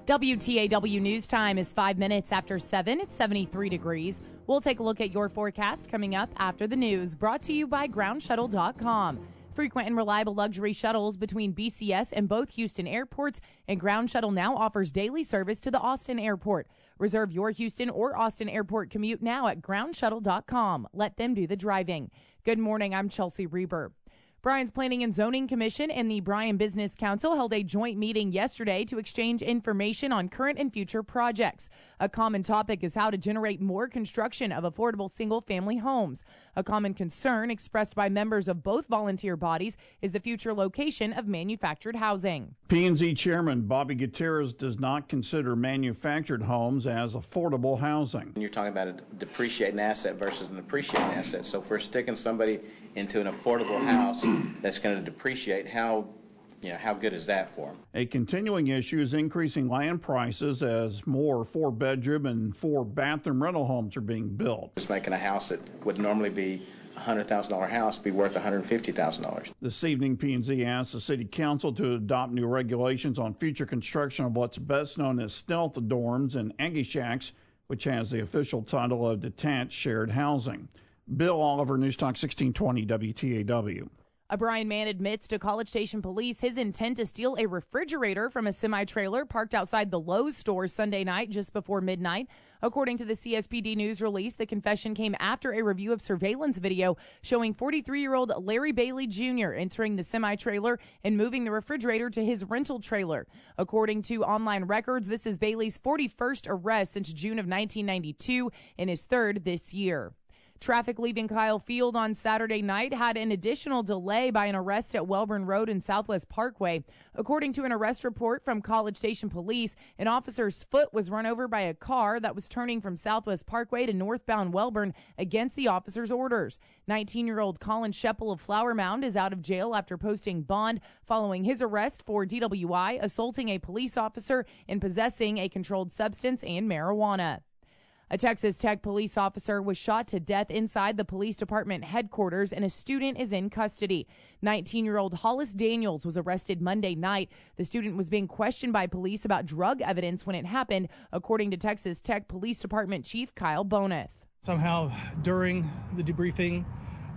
WTAW News Time is 5 minutes after 7. It's 73 degrees. We'll take a look at your forecast coming up after the news, brought to you by GroundShuttle.com. Frequent and reliable luxury shuttles between BCS and both Houston airports, and Ground Shuttle now offers daily service to the Austin airport. Reserve your Houston or Austin airport commute now at GroundShuttle.com. Let them do the driving. Good morning, I'm Chelsea Reber. Bryan's Planning and Zoning Commission and the Bryan Business Council held a joint meeting yesterday to exchange information on current and future projects. A common topic is how to generate more construction of affordable single-family homes. A common concern expressed by members of both volunteer bodies is the future location of manufactured housing. P&Z Chairman Bobby Gutierrez does not consider manufactured homes as affordable housing. You're talking about a depreciating asset versus an appreciating asset. So if we're sticking somebody into an affordable house that's going to depreciate, how good is that for them? A continuing issue is increasing land prices as more 4-bedroom and 4-bathroom rental homes are being built. Just making a house that would normally be a $100,000 house be worth $150,000. This evening, P&Z asked the City Council to adopt new regulations on future construction of what's best known as stealth dorms and Aggie Shacks, which has the official title of detached shared housing. Bill Oliver, News Talk 1620 WTAW. A Bryan man admits to College Station police his intent to steal a refrigerator from a semi-trailer parked outside the Lowe's store Sunday night just before midnight. According to the CSPD news release, the confession came after a review of surveillance video showing 43-year-old Larry Bailey Jr. entering the semi-trailer and moving the refrigerator to his rental trailer. According to online records, this is Bailey's 41st arrest since June of 1992 and his third this year. Traffic leaving Kyle Field on Saturday night had an additional delay by an arrest at Welborn Road and Southwest Parkway. According to an arrest report from College Station Police, an officer's foot was run over by a car that was turning from Southwest Parkway to northbound Welborn against the officer's orders. 19-year-old Colin Sheppel of Flower Mound is out of jail after posting bond following his arrest for DWI, assaulting a police officer, and possessing a controlled substance and marijuana. A Texas Tech police officer was shot to death inside the police department headquarters, and a student is in custody. 19-year-old Hollis Daniels was arrested Monday night. The student was being questioned by police about drug evidence when it happened, according to Texas Tech Police Department Chief Kyle Boneth. Somehow during the debriefing,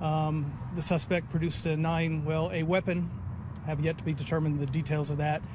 the suspect produced a weapon. Have yet to be determined the details of that.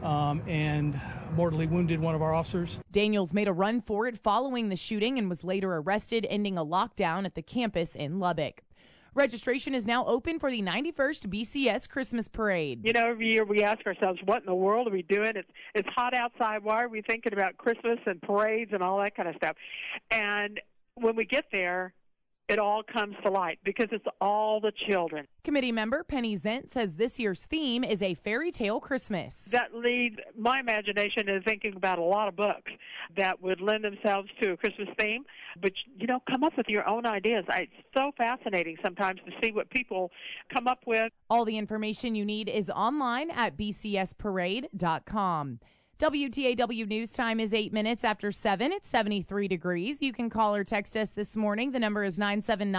And mortally wounded one of our officers. Daniels made a run for it following the shooting and was later arrested, ending a lockdown at the campus in Lubbock. Registration is now open for the 91st BCS Christmas Parade. Every year we ask ourselves, what in the world are we doing? It's hot outside. Why are we thinking about Christmas and parades and all that kind of stuff? And when we get there, it all comes to light because it's all the children. Committee member Penny Zent says this year's theme is a fairy tale Christmas. That leads my imagination to thinking about a lot of books that would lend themselves to a Christmas theme. But, come up with your own ideas. It's so fascinating sometimes to see what people come up with. All the information you need is online at bcsparade.com. WTAW News Time is 8 minutes after 7. It's 73 degrees. You can call or text us this morning. The number is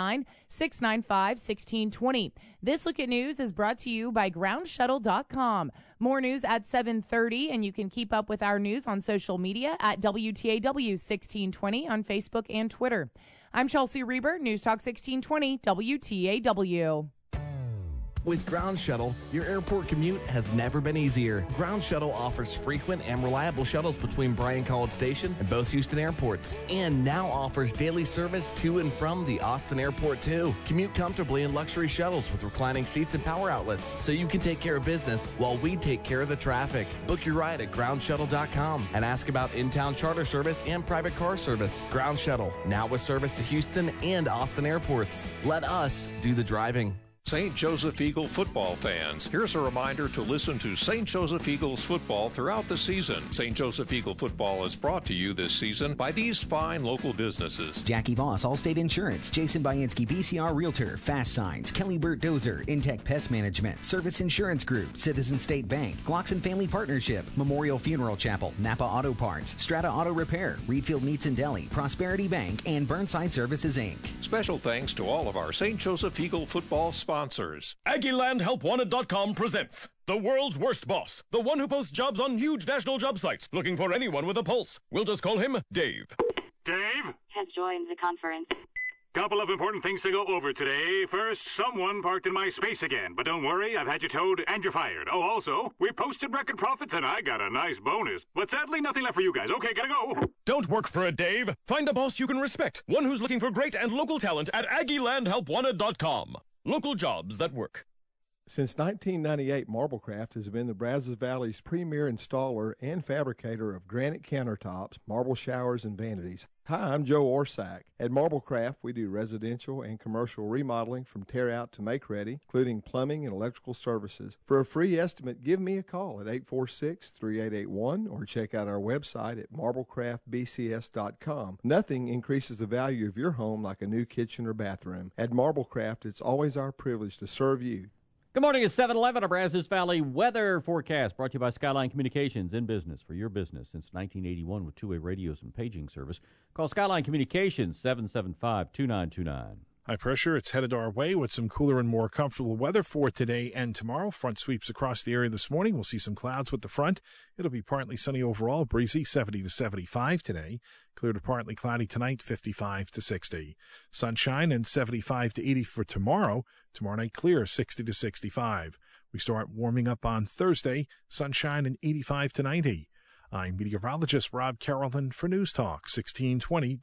979-695-1620. This Look at News is brought to you by GroundShuttle.com. More news at 7:30, and you can keep up with our news on social media at WTAW 1620 on Facebook and Twitter. I'm Chelsea Reber, News Talk 1620 WTAW. With Ground Shuttle, your airport commute has never been easier. Ground Shuttle offers frequent and reliable shuttles between Bryan College Station and both Houston airports, and now offers daily service to and from the Austin airport too. Commute comfortably in luxury shuttles with reclining seats and power outlets, so you can take care of business while we take care of the traffic. Book your ride at GroundShuttle.com and ask about in-town charter service and private car service. Ground Shuttle, now with service to Houston and Austin airports. Let us do the driving. St. Joseph Eagle football fans, here's a reminder to listen to St. Joseph Eagles football throughout the season. St. Joseph Eagle football is brought to you this season by these fine local businesses. Jackie Voss, Allstate Insurance, Jason Bayinsky, BCR Realtor, Fast Signs, Kelly Burt Dozer, Intech Pest Management, Service Insurance Group, Citizen State Bank, Glockson Family Partnership, Memorial Funeral Chapel, Napa Auto Parts, Strata Auto Repair, Reedfield Meats and Deli, Prosperity Bank, and Burnside Services, Inc. Special thanks to all of our St. Joseph Eagle football sponsors. AggieLandHelpWanted.com presents The world's worst boss. The one who posts jobs on huge national job sites, looking for anyone with a pulse. We'll just call him Dave. Dave? Has joined the conference. Couple of important things to go over today. First, someone parked in my space again. But don't worry, I've had you towed and you're fired. Oh, also, we posted record profits and I got a nice bonus. But sadly, nothing left for you guys. Okay, gotta go. Don't work for a Dave. Find a boss you can respect. One who's looking for great and local talent at AggieLandHelpWanted.com. Local jobs that work. Since 1998, Marblecraft has been the Brazos Valley's premier installer and fabricator of granite countertops, marble showers, and vanities. Hi, I'm Joe Orsack. At Marblecraft, we do residential and commercial remodeling from tear out to make ready, including plumbing and electrical services. For a free estimate, give me a call at 846-3881 or check out our website at marblecraftbcs.com. Nothing increases the value of your home like a new kitchen or bathroom. At Marblecraft, it's always our privilege to serve you. Good morning. It's 7:11. A Brazos Valley weather forecast brought to you by Skyline Communications, in business for your business since 1981 with two-way radios and paging service. Call Skyline Communications, 775-2929. High pressure, it's headed our way with some cooler and more comfortable weather for today and tomorrow. Front sweeps across the area this morning. We'll see some clouds with the front. It'll be partly sunny overall, breezy, 70 to 75 today. Clear to partly cloudy tonight, 55 to 60. Sunshine and 75 to 80 for tomorrow. Tomorrow night clear, 60 to 65. We start warming up on Thursday, sunshine and 85 to 90. I'm meteorologist Rob Carrollton for News Talk 1620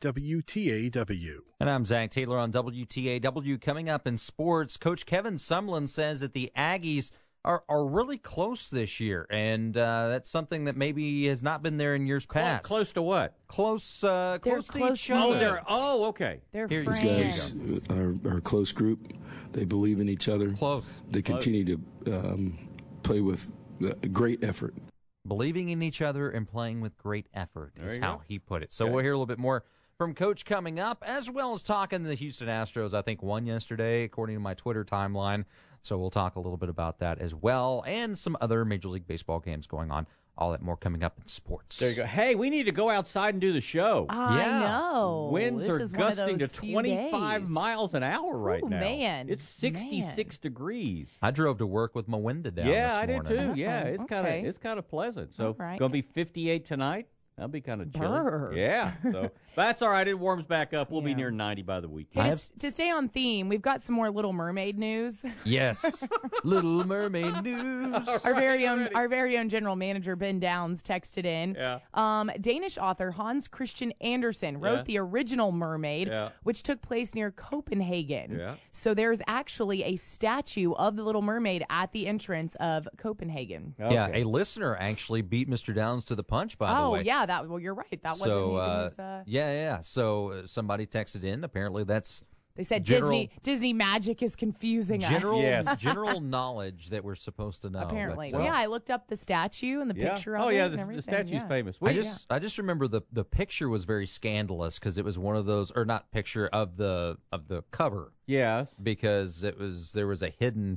WTAW. And I'm Zach Taylor on WTAW. Coming up in sports, Coach Kevin Sumlin says that the Aggies are really close this year, and that's something that maybe has not been there in years past. Close to what? Close to each other. Okay. They're friends. These guys are a close group. They believe in each other. Close. They continue to play with great effort. Believing in each other and playing with great effort is how he put it. So we'll hear a little bit more from Coach coming up, as well as talking the Houston Astros. I think won yesterday, according to my Twitter timeline. So we'll talk a little bit about that as well, and some other Major League Baseball games going on. All that more coming up in sports. There you go. Hey, we need to go outside and do the show. I know. Winds are gusting to 25 days. miles an hour right now. Man. It's 66 degrees. I drove to work with my window down this morning. I did too. Yeah, it's kind of pleasant. So right. Going to be 58 tonight. That'll be kind of chilly. Brr. Yeah, so that's all right. It warms back up. We'll be near 90 by the weekend. Hey, to stay on theme, we've got some more Little Mermaid news. Yes, Little Mermaid news. Our very own general manager Ben Downs texted in. Yeah. Danish author Hans Christian Andersen wrote the original Mermaid, which took place near Copenhagen. Yeah. So there's actually a statue of the Little Mermaid at the entrance of Copenhagen. Okay. Yeah, a listener actually beat Mr. Downs to the punch. By the way. Oh yeah. You're right. That wasn't even his, So somebody texted in. Apparently, that's they said Disney magic is confusing us. General knowledge that we're supposed to know. Apparently, but, I looked up the statue and the picture of it. and everything. The statue's famous. I just remember the picture was very scandalous because it was one of those, or not picture of the cover. Yes, because there was a hidden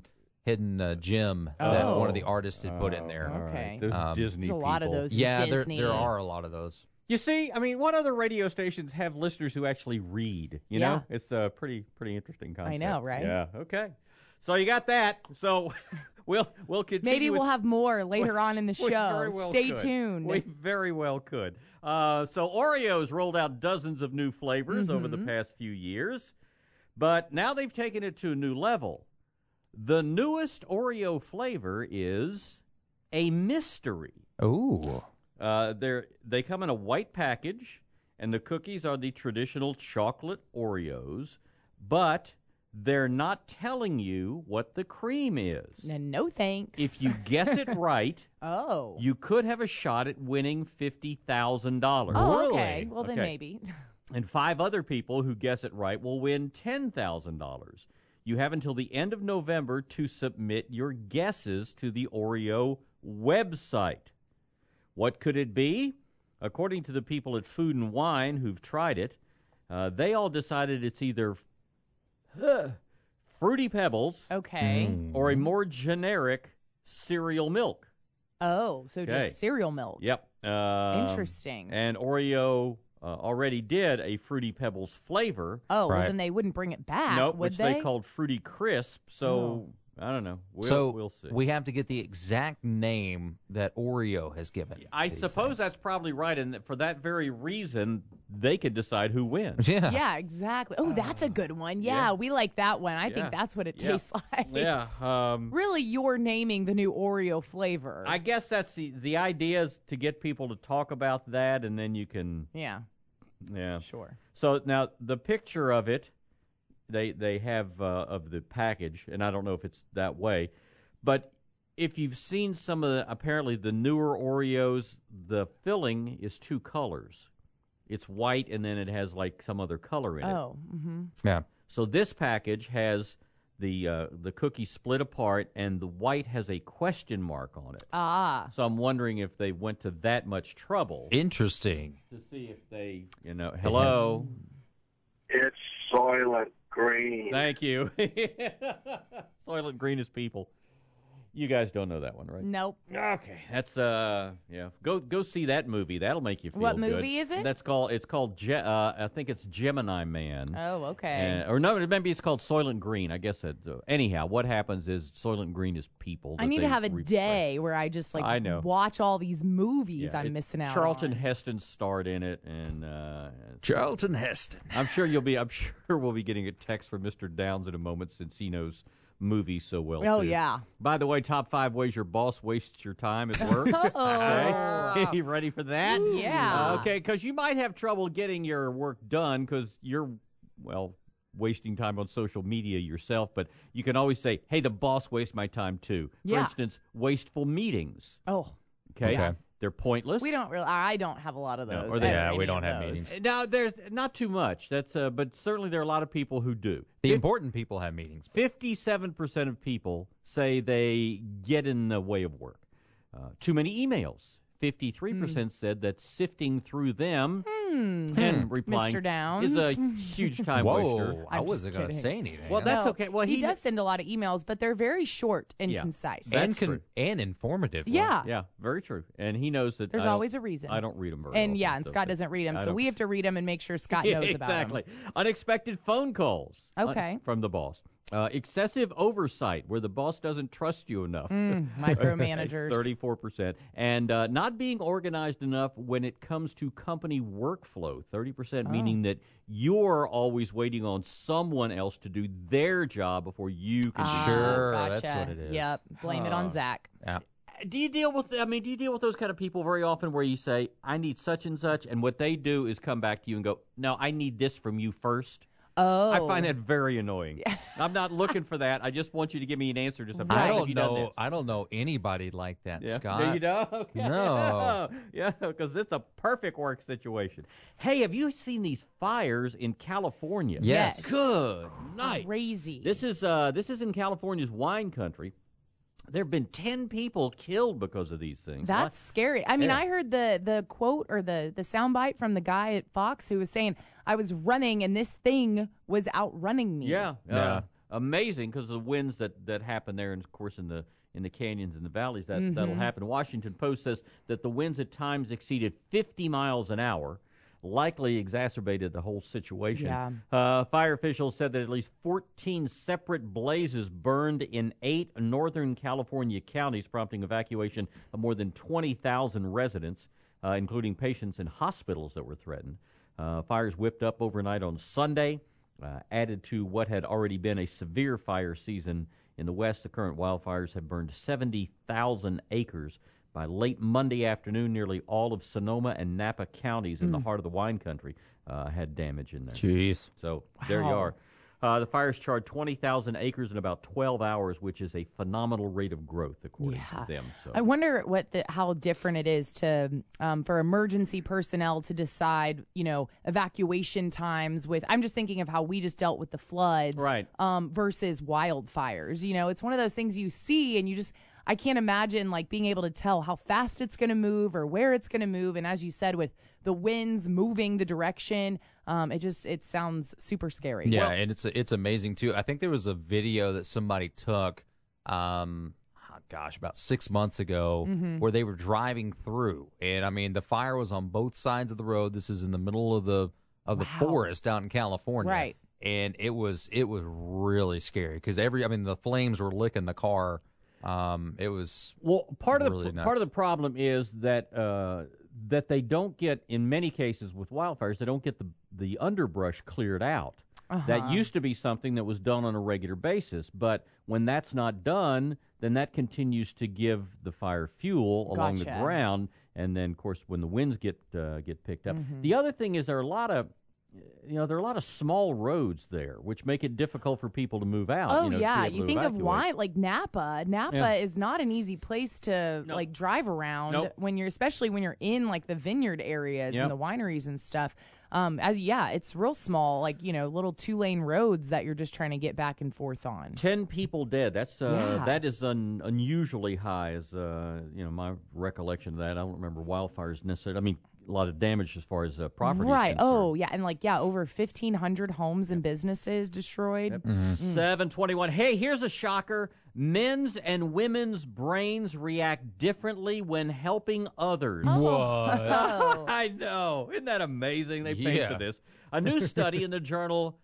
gem that one of the artists had put in there. Okay. Those Disney There's a lot of those. Yeah, Disney. there are a lot of those. You see, I mean, what other radio stations have listeners who actually read? You know, it's a pretty interesting concept. I know, right? Yeah. Okay. So you got that. So we'll continue. Maybe we'll have more later on in the show. Stay tuned. We very well could. So Oreo's rolled out dozens of new flavors over the past few years, but now they've taken it to a new level. The newest Oreo flavor is a mystery. Ooh. They come in a white package, and the cookies are the traditional chocolate Oreos, but they're not telling you what the cream is. No thanks. If you guess it right, you could have a shot at winning $50,000. Oh, really? okay. Well, then maybe. And 5 other people who guess it right will win $10,000. You have until the end of November to submit your guesses to the Oreo website. What could it be? According to the people at Food and Wine who've tried it, they all decided it's either Fruity Pebbles or a more generic cereal milk. Oh, so just cereal milk. Yep. Interesting. And Oreo already did a Fruity Pebbles flavor. Oh, well, then they wouldn't bring it back, would which they? they called Fruity Crisp. So I don't know. We'll see. We have to get the exact name that Oreo has given. I suppose that's probably right, and for that very reason, they could decide who wins. Yeah, exactly. Oh, that's a good one. Yeah, we like that one. I think that's what it tastes like. Yeah. Really, you're naming the new Oreo flavor. I guess that's the idea is to get people to talk about that, and then you can... Yeah. Yeah. Sure. So now the picture of it, they have of the package, and I don't know if it's that way, but if you've seen some of apparently the newer Oreos, the filling is 2 colors. It's white, and then it has like some other color in it. Oh. Mm-hmm. Yeah. So this package has the cookie split apart, and the white has a question mark on it. Ah. So I'm wondering if they went to that much trouble. Interesting. To see if they, hello. It's Soylent Green. Thank you. Soylent Green is people. You guys don't know that one, right? Nope. Okay, that's Go see that movie. That'll make you feel What good. movie is it? It's called I think it's Gemini Man. Oh, okay. Or no, maybe it's called Soylent Green. I guess that. Anyhow, what happens is Soylent Green is people. I need to have a day where I just watch all these movies I'm missing out Charlton on. Heston starred in it, and Charlton Heston. I'm sure we'll be getting a text from Mr. Downs in a moment since he knows movies so well. Oh, too. yeah. By the way, top 5 ways your boss wastes your time at work. Okay. You ready for that? Yeah. Okay, because you might have trouble getting your work done because you're, wasting time on social media yourself, but you can always say, hey, the boss wastes my time too. For instance, wasteful meetings. Oh. Okay. They're pointless. I don't have a lot of those. We don't have meetings. Now, there's not too much. That's but certainly there are a lot of people who do. The important people have meetings. 57% of people say they get in the way of work. Too many emails. 53% said that sifting through them and replying Mr. Downs is a huge time waster. I wasn't going to say anything. Well, that's okay. Well, he does send a lot of emails, but they're very short and concise. And informative. Yeah. Yeah, very true. And he knows that there's always a reason. I don't read them very often. And Scott doesn't read them, so we have to read them and make sure Scott knows about them. Exactly. Unexpected phone calls. Okay. From the boss. Excessive oversight, where the boss doesn't trust you enough. Micromanagers. 34%. And not being organized enough when it comes to company workflow. 30%, meaning that you're always waiting on someone else to do their job before you can do Sure, gotcha. that's what it is. Yep. Blame it on Zach. Yeah. Do you deal with those kind of people very often where you say, I need such and such, and what they do is come back to you and go, no, I need this from you first? Oh. I find that very annoying. I'm not looking for that. I just want you to give me an answer to something. I don't know anybody like that, Scott. No, you don't? Okay. No. Yeah, because it's a perfect work situation. Hey, have you seen these fires in California? Yes. Good night. Crazy. This is in California's wine country. There have been 10 people killed because of these things. That's scary. I mean, I heard the quote or the soundbite from the guy at Fox who was saying, I was running and this thing was outrunning me. Yeah. Amazing because of the winds that happen there, and of course in the canyons and the valleys that'll happen. Washington Post says that the winds at times exceeded 50 miles an hour. Likely exacerbated the whole situation. Yeah. Fire officials said that at least 14 separate blazes burned in 8 northern California counties, prompting evacuation of more than 20,000 residents, including patients in hospitals that were threatened. Fires whipped up overnight on Sunday, added to what had already been a severe fire season in the West. The current wildfires have burned 70,000 acres. By late Monday afternoon, nearly all of Sonoma and Napa counties in the heart of the wine country had damage in there. Jeez. So there you are. The fires charred 20,000 acres in about 12 hours, which is a phenomenal rate of growth, according to them. So I wonder how different it is to for emergency personnel to decide, evacuation times with. I'm just thinking of how we just dealt with the floods, right? Versus wildfires. It's one of those things you see and you just. I can't imagine being able to tell how fast it's going to move or where it's going to move. And as you said, with the winds moving the direction, it sounds super scary. Yeah, and it's amazing too. I think there was a video that somebody took, about 6 months ago, where they were driving through, and I mean the fire was on both sides of the road. This is in the middle of the forest out in California, right? and it was really scary because the flames were licking the car. It was part of really nuts. Part of the problem is that that they don't get, in many cases with wildfires, they don't get the underbrush cleared out. That used to be something that was done on a regular basis, but when that's not done, then that continues to give the fire fuel along the ground, and then, of course, when the winds get picked up. The other thing is there are a lot of small roads there, which make it difficult for people to move out. Oh, you think of wine, like Napa. Napa is not an easy place to like drive around especially when you're in like the vineyard areas and the wineries and stuff. It's real small, like, little 2-lane roads that you're just trying to get back and forth on. 10 people dead. That is unusually high, as my recollection of that. I don't remember wildfires necessarily. I mean, a lot of damage as far as property. Right. Oh, yeah. And over 1,500 homes and businesses destroyed. 721. Hey, here's a shocker. Men's and women's brains react differently when helping others. What? I know. Isn't that amazing? They painted this. A new study in the journal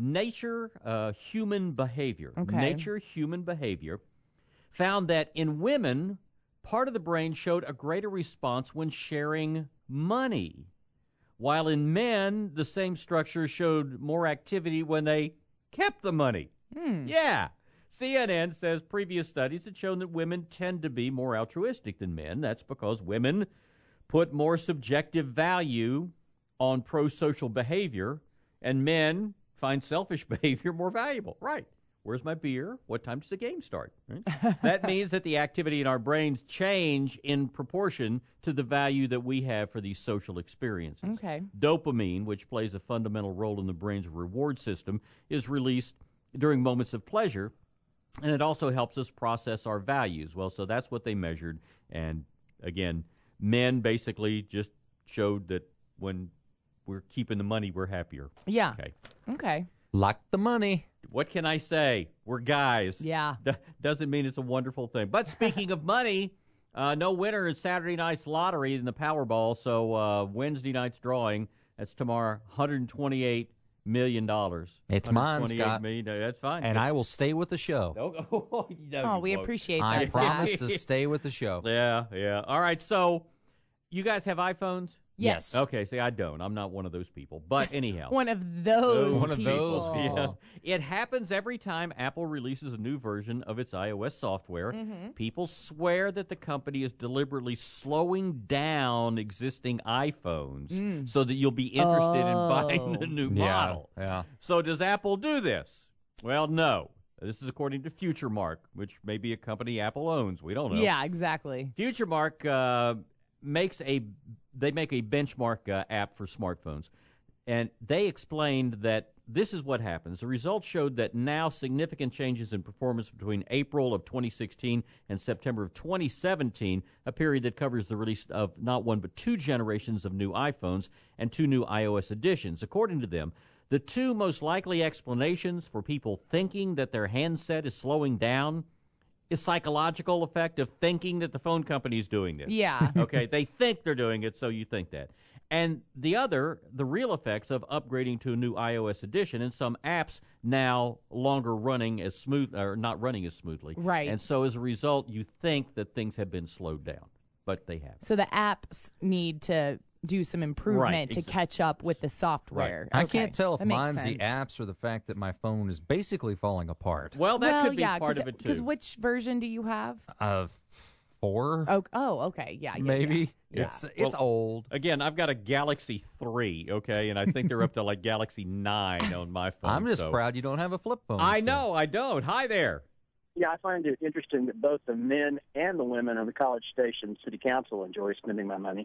Nature Human Behavior. Nature Human Behavior found that in women, part of the brain showed a greater response when sharing money, while in men, the same structure showed more activity when they kept the money. Yeah. CNN says previous studies had shown that women tend to be more altruistic than men. That's because women put more subjective value on pro-social behavior, and men find selfish behavior more valuable. Right. Where's my beer? What time does the game start? Right? That means that the activity in our brains change in proportion to the value that we have for these social experiences. Okay. Dopamine, which plays a fundamental role in the brain's reward system, is released during moments of pleasure, and it also helps us process our values. Well, so that's what they measured. And, again, men basically just showed that when we're keeping the money, we're happier. Yeah. Okay. Like the money. What can I say? We're guys. Yeah. Doesn't mean it's a wonderful thing. But speaking of money, no winner is Saturday night's lottery in the Powerball. So Wednesday night's drawing, that's tomorrow, $128 million. It's mine, Scott. Million, that's fine. And I will stay with the show. We appreciate that. I promise to stay with the show. Yeah. All right, so you guys have iPhones? Yes. Okay, see, I don't. I'm not one of those people. But anyhow. One of those people. Yeah. It happens every time Apple releases a new version of its iOS software. People swear that the company is deliberately slowing down existing iPhones so that you'll be interested in buying the new model. Yeah. So does Apple do this? Well, no. This is according to FutureMark, which may be a company Apple owns. We don't know. Yeah, exactly. FutureMark make a benchmark app for smartphones, and they explained that this is what happens. The results showed that now significant changes in performance between April of 2016 and September of 2017, a period that covers the release of not one but 2 generations of new iPhones and 2 new iOS editions. According to them, the 2 most likely explanations for people thinking that their handset is slowing down is psychological effect of thinking that the phone company is doing this. Yeah. Okay, they think they're doing it, so you think that. And the real effects of upgrading to a new iOS edition, and some apps now longer running as smooth, or not running as smoothly. Right. And so as a result, you think that things have been slowed down, but they haven't. So the apps need to do some improvement to catch up with the software. Right. I can't tell if mine's the apps or the fact that my phone is basically falling apart. Well, that could be part of it, too. Because which version do you have? 4. Oh, okay. Yeah. Maybe. Yeah. It's old. Again, I've got a Galaxy 3, okay, and I think they're up to like Galaxy 9 on my phone. I'm just proud you don't have a flip phone. I know, I don't. Hi there. Yeah, I find it interesting that both the men and the women on the College Station City Council enjoy spending my money.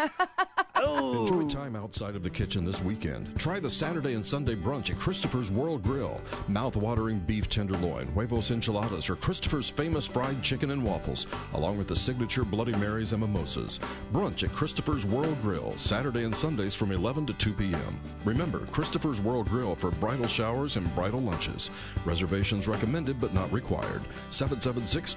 Enjoy time outside of the kitchen this weekend. Try the Saturday and Sunday brunch at Christopher's World Grill. Mouth-watering beef tenderloin, huevos enchiladas, or Christopher's famous fried chicken and waffles, along with the signature Bloody Marys and mimosas. Brunch at Christopher's World Grill, Saturday and Sundays from 11 to 2 p.m. Remember, Christopher's World Grill for bridal showers and bridal lunches. Reservations recommended but not required.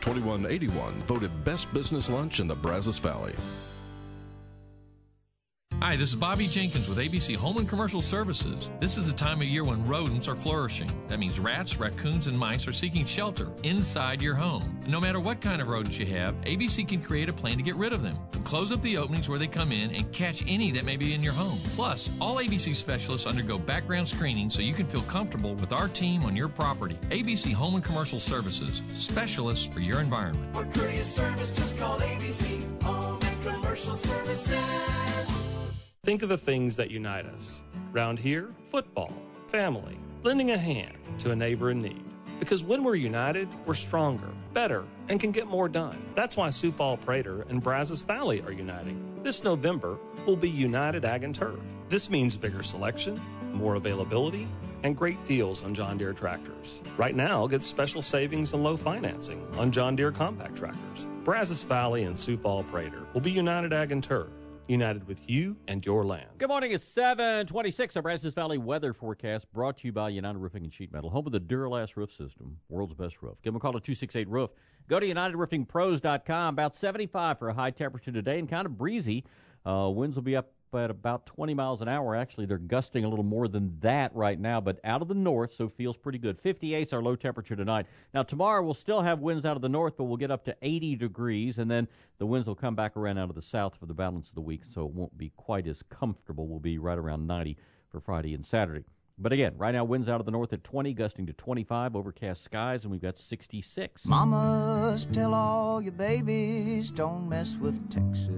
776-2181, voted best business lunch in the Brazos Valley. Hi, this is Bobby Jenkins with ABC Home and Commercial Services. This is the time of year when rodents are flourishing. That means rats, raccoons, and mice are seeking shelter inside your home. No matter what kind of rodents you have, ABC can create a plan to get rid of them. Close up the openings where they come in and catch any that may be in your home. Plus, all ABC specialists undergo background screening so you can feel comfortable with our team on your property. ABC Home and Commercial Services, specialists for your environment. For courteous service, just call ABC Home and Commercial Services. Think of the things that unite us. Round here, football, family, lending a hand to a neighbor in need. Because when we're united, we're stronger, better, and can get more done. That's why Sioux Falls Prater and Brazos Valley are uniting. This November will be United Ag and Turf. This means bigger selection, more availability, and great deals on John Deere tractors. Right now, get special savings and low financing on John Deere compact tractors. Brazos Valley and Sioux Falls Prater will be United Ag and Turf. United with you and your land. Good morning. It's 7:26. Our Brazos Valley weather forecast brought to you by United Roofing and Sheet Metal, home of the Duralast roof system, world's best roof. Give them a call at 268-ROOF. Go to UnitedRoofingPros.com. About 75 for a high temperature today and kind of breezy. Winds will be up at about 20 miles an hour. Actually, they're gusting a little more than that right now, but out of the north, so feels pretty good. 58's our low temperature tonight. Now, tomorrow we'll still have winds out of the north, but we'll get up to 80 degrees, and then the winds will come back around out of the south for the balance of the week, so it won't be quite as comfortable. We'll be right around 90 for Friday and Saturday. But again, right now, winds out of the north at 20, gusting to 25, overcast skies, and we've got 66. Mamas, tell all your babies, don't mess with Texas.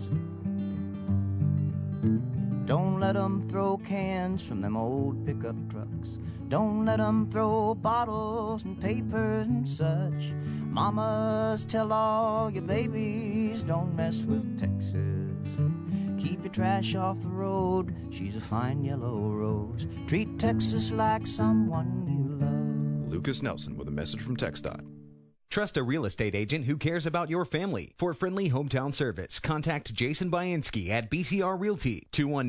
Don't let them throw cans from them old pickup trucks. Don't let them throw bottles and papers and such. Mamas, tell all your babies, don't mess with Texas. Keep your trash off the road, she's a fine yellow rose. Treat Texas like someone you love. Lucas Nelson with a message from TxDOT. Trust a real estate agent who cares about your family. For friendly hometown service, contact Jason Bainski at BCR Realty,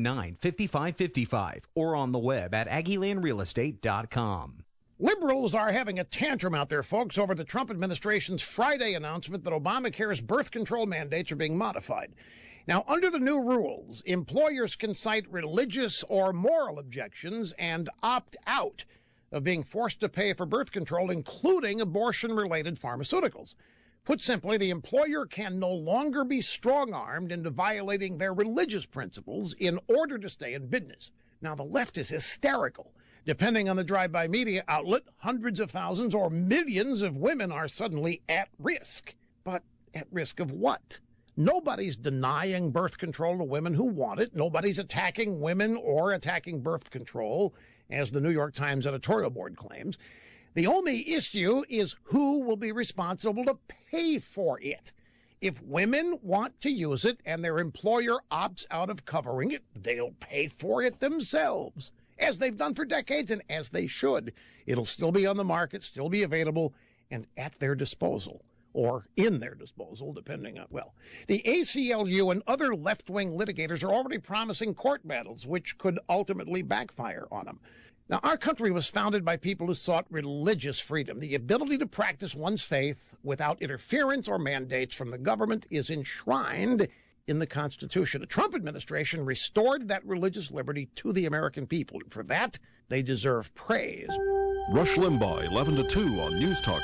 219-5555, or on the web at AggieLandRealEstate.com. Liberals are having a tantrum out there, folks, over the Trump administration's Friday announcement that Obamacare's birth control mandates are being modified. Now, under the new rules, employers can cite religious or moral objections and opt out of being forced to pay for birth control, including abortion-related pharmaceuticals. Put simply, the employer can no longer be strong-armed into violating their religious principles in order to stay in business. Now, the left is hysterical. Depending on the drive-by media outlet, hundreds of thousands or millions of women are suddenly at risk. But at risk of what? Nobody's denying birth control to women who want it. Nobody's attacking women or attacking birth control, as the New York Times editorial board claims. The only issue is who will be responsible to pay for it. If women want to use it and their employer opts out of covering it, they'll pay for it themselves, as they've done for decades and as they should. It'll still be on the market, still be available, and at their disposal, or in their disposal, depending on, well, the ACLU and other left-wing litigators are already promising court battles, which could ultimately backfire on them. Now, our country was founded by people who sought religious freedom. The ability to practice one's faith without interference or mandates from the government is enshrined in the Constitution. The Trump administration restored that religious liberty to the American people. And for that, they deserve praise. Rush Limbaugh, 11 to 2 on News Talk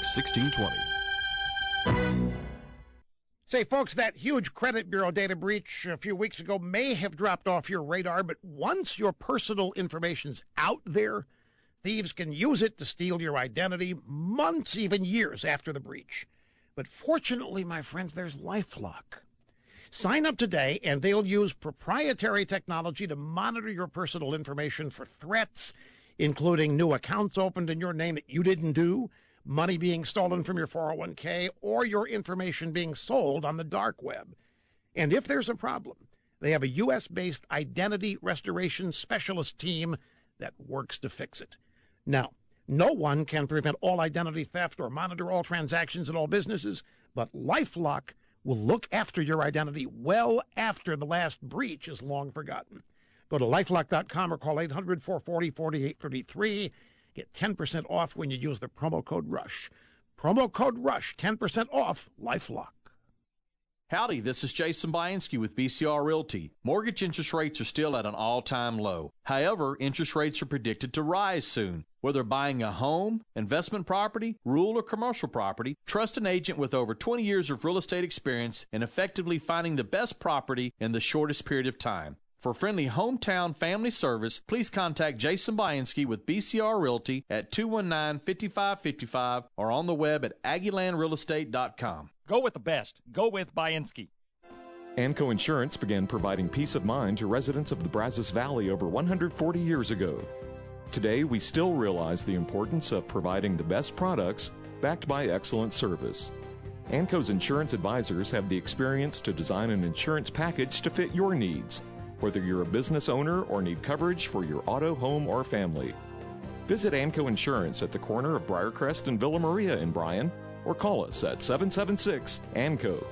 1620. Say, folks, that huge credit bureau data breach a few weeks ago may have dropped off your radar, but once your personal information's out there, thieves can use it to steal your identity months, even years after the breach. But fortunately, my friends, there's LifeLock. Sign up today, and they'll use proprietary technology to monitor your personal information for threats, including new accounts opened in your name that you didn't do, money being stolen from your 401k, or your information being sold on the dark web. And if there's a problem, they have a U.S.-based identity restoration specialist team that works to fix it. Now, no one can prevent all identity theft or monitor all transactions in all businesses, but LifeLock will look after your identity well after the last breach is long forgotten. Go to LifeLock.com or call 800-440-4833. Get 10% off when you use the promo code RUSH. Promo code RUSH, 10% off LifeLock. Howdy, this is Jason Bianski with BCR Realty. Mortgage interest rates are still at an all-time low. However, interest rates are predicted to rise soon. Whether buying a home, investment property, rural or commercial property, trust an agent with over 20 years of real estate experience in effectively finding the best property in the shortest period of time. For friendly hometown family service, please contact Jason Bianski with BCR Realty at 219-5555 or on the web at AggieLandRealEstate.com. Go with the best. Go with Bianski. Anco Insurance began providing peace of mind to residents of the Brazos Valley over 140 years ago. Today, we still realize the importance of providing the best products backed by excellent service. Anco's insurance advisors have the experience to design an insurance package to fit your needs, whether you're a business owner or need coverage for your auto, home, or family. Visit Anco Insurance at the corner of Briarcrest and Villa Maria in Bryan, or call us at 776-ANCO.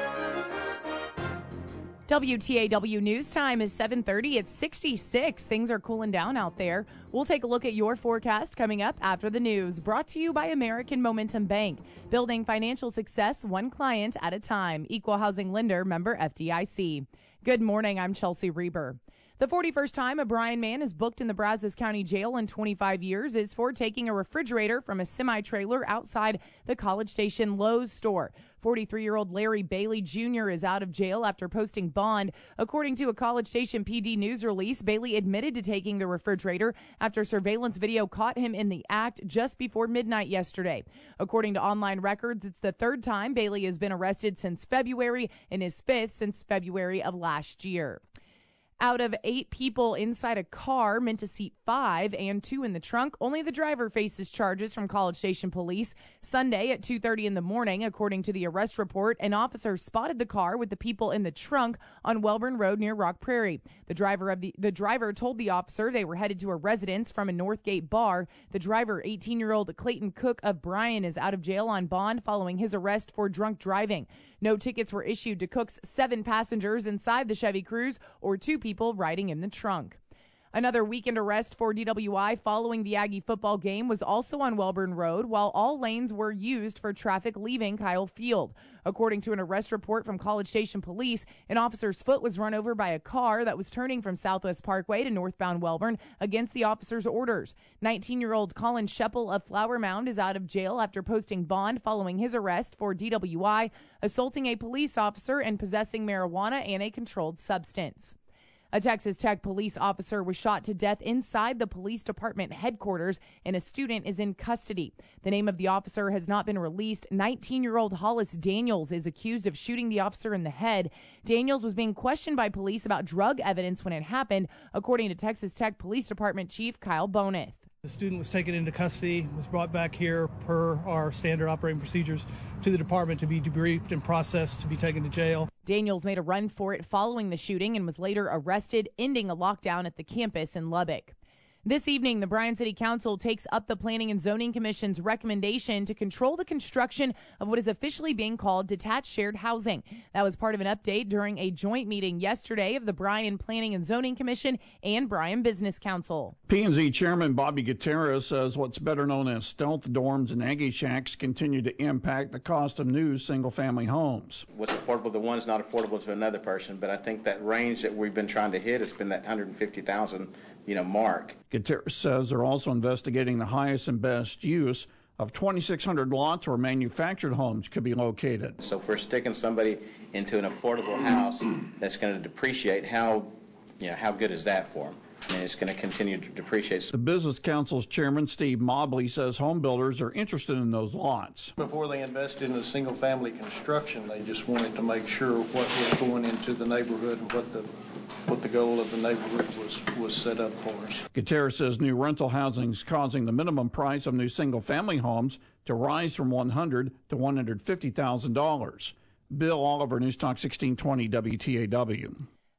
WTAW News Time is 7:30. It's 66. Things are cooling down out there. We'll take a look at your forecast coming up after the news. Brought to you by American Momentum Bank. Building financial success one client at a time. Equal housing lender, member FDIC. Good morning. I'm Chelsea Reber. The 41st time a Bryan man is booked in the Brazos County Jail in 25 years is for taking a refrigerator from a semi-trailer outside the College Station Lowe's store. 43-year-old Larry Bailey Jr. is out of jail after posting bond. According to a College Station PD news release, Bailey admitted to taking the refrigerator after surveillance video caught him in the act just before midnight yesterday. According to online records, it's the third time Bailey has been arrested since February and his fifth since February of last year. Out of 8 people inside a car meant to seat 5 and 2 in the trunk, only the driver faces charges from College Station Police. Sunday at 2:30 in the morning, according to the arrest report, an officer spotted the car with the people in the trunk on Welborn Road near Rock Prairie. The driver told the officer they were headed to a residence from a Northgate bar. The driver, 18-year-old Clayton Cook of Bryan, is out of jail on bond following his arrest for drunk driving. No tickets were issued to Cook's 7 passengers inside the Chevy Cruze or 2 people riding in the trunk. Another weekend arrest for DWI following the Aggie football game was also on Welborn Road, while all lanes were used for traffic leaving Kyle Field. According to an arrest report from College Station Police, an officer's foot was run over by a car that was turning from Southwest Parkway to northbound Welborn against the officer's orders. 19-year-old Colin Sheppel of Flower Mound is out of jail after posting bond following his arrest for DWI, assaulting a police officer and possessing marijuana and a controlled substance. A Texas Tech police officer was shot to death inside the police department headquarters, and a student is in custody. The name of the officer has not been released. 19-year-old Hollis Daniels is accused of shooting the officer in the head. Daniels was being questioned by police about drug evidence when it happened, according to Texas Tech Police Department Chief Kyle Boneth. The student was taken into custody, was brought back here per our standard operating procedures to the department to be debriefed and processed to be taken to jail. Daniels made a run for it following the shooting and was later arrested, ending a lockdown at the campus in Lubbock. This evening, the Bryan City Council takes up the Planning and Zoning Commission's recommendation to control the construction of what is officially being called detached shared housing. That was part of an update during a joint meeting yesterday of the Bryan Planning and Zoning Commission and Bryan Business Council. P&Z Chairman Bobby Gutierrez says what's better known as stealth dorms and Aggie shacks continue to impact the cost of new single-family homes. What's affordable to one is not affordable to another person, but I think that range that we've been trying to hit has been that $150,000 mark. Gutierrez says they're also investigating the highest and best use of 2,600 lots where manufactured homes could be located. So if we're sticking somebody into an affordable house that's going to depreciate, how good is that for them? I mean, it's going to continue to depreciate. The Business Council's chairman, Steve Mobley, says home builders are interested in those lots. Before they invested in a single-family construction, they just wanted to make sure what was going into the neighborhood and what the goal of the neighborhood was set up for us. Gutierrez says new rental housing is causing the minimum price of new single-family homes to rise from $100,000 to $150,000. Bill Oliver, News Talk 1620 WTAW.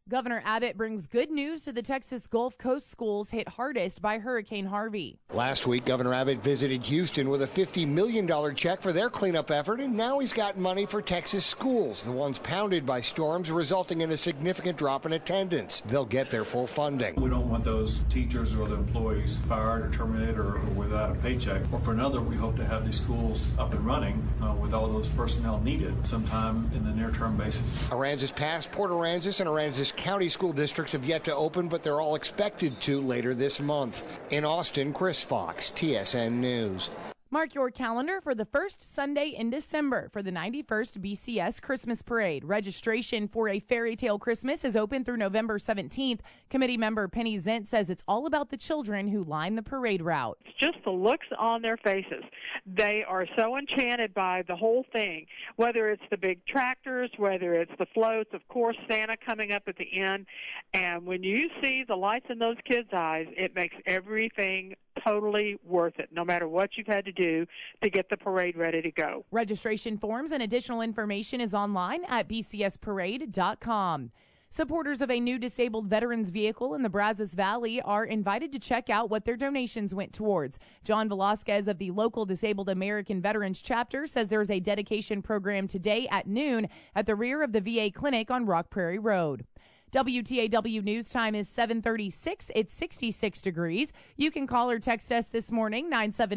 Governor Abbott brings good news to the Texas Gulf Coast schools hit hardest by Hurricane Harvey. Last week, Governor Abbott visited Houston with a $50 million check for their cleanup effort, and now he's got money for Texas schools, the ones pounded by storms, resulting in a significant drop in attendance. They'll get their full funding. We don't want those teachers or the employees fired or terminated or without a paycheck. Or for another, we hope to have these schools up and running with all those personnel needed sometime in the near-term basis. Aransas Pass, Port Aransas, and Aransas County school districts have yet to open, but they're all expected to later this month. In Austin, Chris Fox, TSN News. Mark your calendar for the first Sunday in December for the 91st BCS Christmas Parade. Registration for A Fairy Tale Christmas is open through November 17th. Committee member Penny Zent says it's all about the children who line the parade route. It's just the looks on their faces. They are so enchanted by the whole thing, whether it's the big tractors, whether it's the floats, of course, Santa coming up at the end. And when you see the lights in those kids' eyes, it makes everything totally worth it, no matter what you've had to do to get the parade ready to go. Registration forms and additional information is online at bcsparade.com. Supporters of a new disabled veterans vehicle in the Brazos Valley are invited to check out what their donations went towards. John Velasquez of the local Disabled American Veterans chapter says there's a dedication program today at noon at the rear of the VA clinic on Rock Prairie Road. WTAW News Time is 7:36. It's 66 degrees. You can call or text us this morning,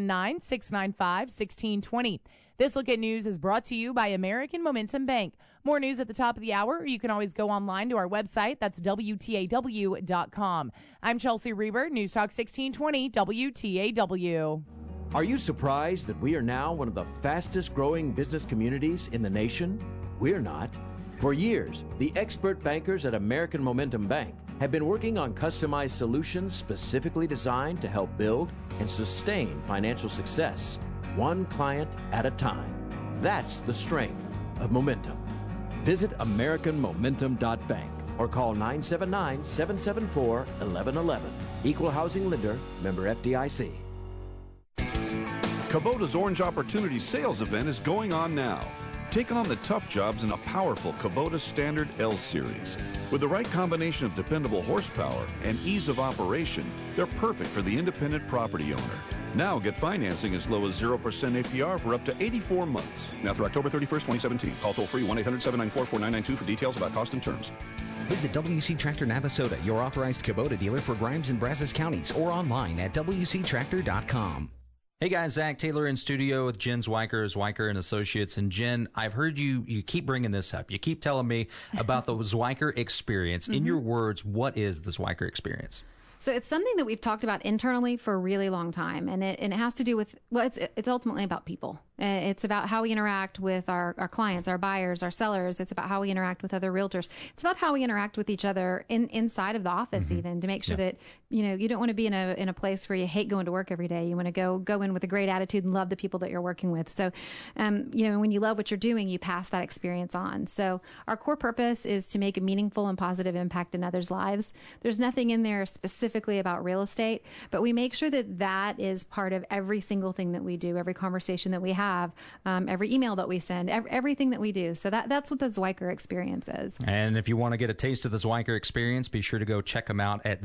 979-695-1620. This Look at News is brought to you by American Momentum Bank. More news at the top of the hour, or you can always go online to our website. That's WTAW.com. I'm Chelsea Reber, News Talk 1620, WTAW. Are you surprised that we are now one of the fastest growing business communities in the nation? We're not. For years, the expert bankers at American Momentum Bank have been working on customized solutions specifically designed to help build and sustain financial success, one client at a time. That's the strength of Momentum. Visit AmericanMomentum.bank or call 979-774-1111. Equal housing lender, member FDIC. Kubota's Orange Opportunity Sales event is going on now. Take on the tough jobs in a powerful Kubota Standard L Series. With the right combination of dependable horsepower and ease of operation, they're perfect for the independent property owner. Now get financing as low as 0% APR for up to 84 months. Now through October 31st, 2017. Call toll-free 1-800-794-4992 for details about cost and terms. Visit WC Tractor Navasota, your authorized Kubota dealer for Grimes and Brazos counties, or online at WCTractor.com. Hey guys, Zach Taylor in studio with Jen Zwiker, Zwiker and Associates. And Jen, I've heard you keep bringing this up. You keep telling me about the Zwiker experience. In your words, what is the Zwiker experience? So it's something that we've talked about internally for a really long time, and it has to do with, well, it's ultimately about people. It's about how we interact with our clients, our buyers, our sellers. It's about how we interact with other realtors. It's about how we interact with each other inside of the office, even to make sure that, you know, you don't want to be in a place where you hate going to work every day. You want to go in with a great attitude and love the people that you're working with. So, you know, when you love what you're doing, you pass that experience on. So our core purpose is to make a meaningful and positive impact in others' lives. There's nothing in there specifically about real estate, but we make sure that that is part of every single thing that we do, every conversation that we have, every email that we send, everything that we do. So that's what the Zwiker experience is. And if you want to get a taste of the Zwiker experience, be sure to go check them out at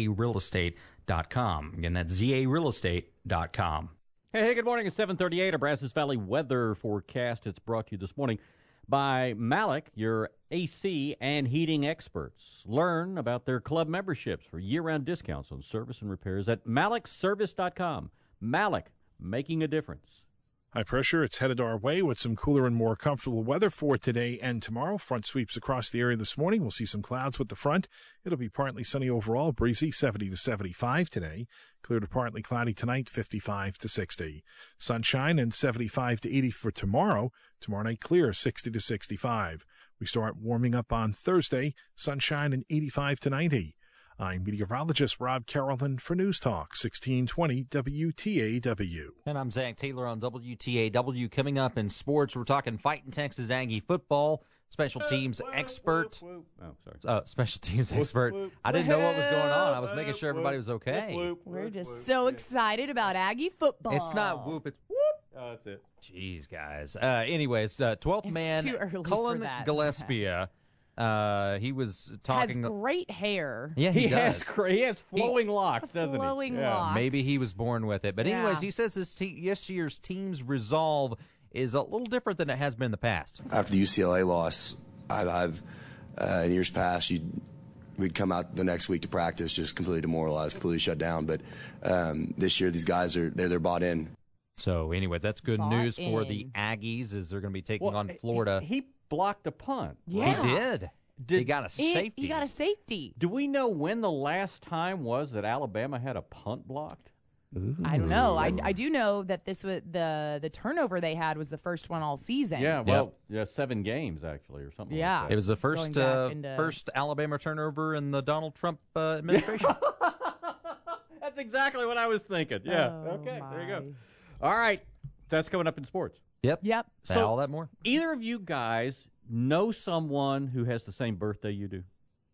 zarealestate.com. Again, that's zarealestate.com. Hey, good morning. It's 7:38. A Brazos Valley weather forecast. It's brought to you this morning by Malik, your AC and heating experts. Learn about their club memberships for year-round discounts on service and repairs at malikservice.com. Malik, making a difference. High pressure, it's headed our way with some cooler and more comfortable weather for today and tomorrow. Front sweeps across the area this morning. We'll see some clouds with the front. It'll be partly sunny overall, breezy, 70 to 75 today. Clear to partly cloudy tonight, 55 to 60. Sunshine and 75 to 80 for tomorrow. Tomorrow night clear, 60 to 65. We start warming up on Thursday, sunshine and 85 to 90. I'm meteorologist Rob Carrollton for News Talk 1620 WTAW. And I'm Zach Taylor on WTAW. Coming up in sports, we're talking Fighting Texas Aggie football. Special teams expert. Special teams expert. I didn't know what was going on. I was making sure everybody was okay. We're just so excited about Aggie football. It's not whoop, it's whoop. Oh, that's it. Jeez, guys. Anyways, 12th man, too early Cullen for that, Gillespie, He was talking. Has great hair. Yeah, he does. He has flowing locks, doesn't he? Flowing locks. Maybe he was born with it. But anyways, he says this year's team's resolve is a little different than it has been in the past. After the UCLA loss, I've in years past, we'd come out the next week to practice just completely demoralized, completely shut down. But this year, these guys they're bought in. So, anyways, that's good news for the Aggies as they're going to be taking on Florida. He blocked a punt. Yeah. He did. He got a safety. He got a safety. Do we know when the last time was that Alabama had a punt blocked? I don't know. I do know that this was the turnover they had was the first one all season. Yeah, well, 7 games actually, or something. Yeah, like that. It was the first Alabama turnover in the Donald Trump administration. That's exactly what I was thinking. Yeah. Okay. There you go. All right. That's coming up in sports. Yep. So all that more. Either of you guys know someone who has the same birthday you do?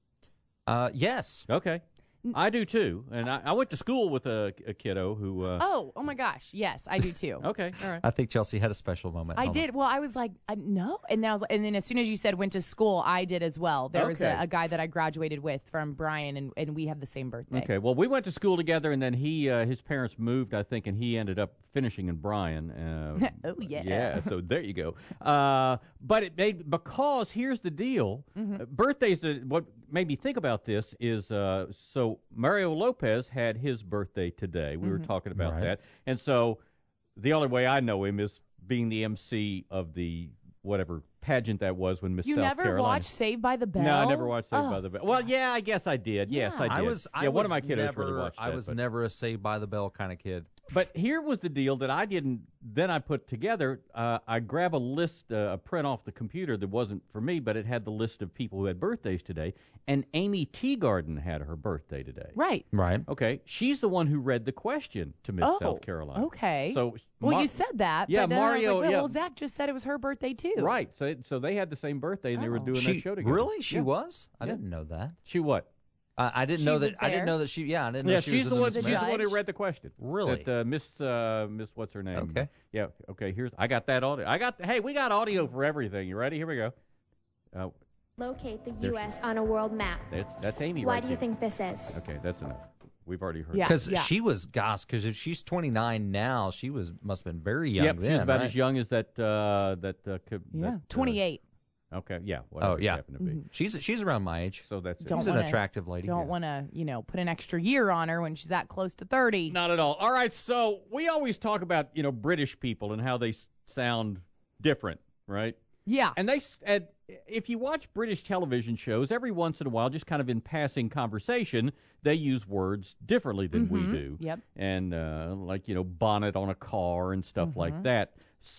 Yes. Okay. I do too, and I went to school with a kiddo who. Oh my gosh! Yes, I do too. Okay, all right. I think Chelsea had a special moment. I did. Well, I was like, no, and then as soon as you said went to school, I did as well. There was a guy that I graduated with from Bryan, and we have the same birthday. Okay, well, we went to school together, and then his parents moved, I think, and he ended up finishing in Bryan. Oh yeah. Yeah. So there you go. But it made because here's the deal: birthdays. What made me think about this is so Mario Lopez had his birthday today. We were talking about that. And so the only way I know him is being the MC of the whatever pageant that was when Miss South Carolina. You never watched Saved by the Bell? No, I never watched Saved by the Bell. Well, yeah, I guess I did. Yes, I did. One of my kiddos really watched that. I was never a Saved by the Bell kind of kid. But here was the deal that I didn't. Then I put together. I grab a list, a print off the computer that wasn't for me, but it had the list of people who had birthdays today. And Amy Teagarden had her birthday today. Right. Okay. She's the one who read the question to Miss South Carolina. Okay. So you said that. Yeah, but Mario. I was like, well, Zach just said it was her birthday too. Right. So they had the same birthday, and they were doing that show together. Really? She was? I didn't know that. She what? I didn't know that. I didn't know that she. Yeah, I didn't know she she's was the one who read the question. Really? That Miss what's her name? Okay. Yeah. Okay. I got that audio. Hey, we got audio for everything. You ready? Here we go. Locate the U.S. on a world map. That's Amy. Why do you think this is? Okay, that's enough. We've already heard. Because she was, because if she's 29 now, she must have been very young then. She's about right? as young as that. 28. Okay, yeah. Happened to be. She's around my age. So that's she's an attractive lady. Don't want to, put an extra year on her when she's that close to 30. Not at all. All right, so we always talk about, British people and how they sound different, right? Yeah. And if you watch British television shows, every once in a while, just kind of in passing conversation, they use words differently than we do. Yep. And bonnet on a car and stuff like that.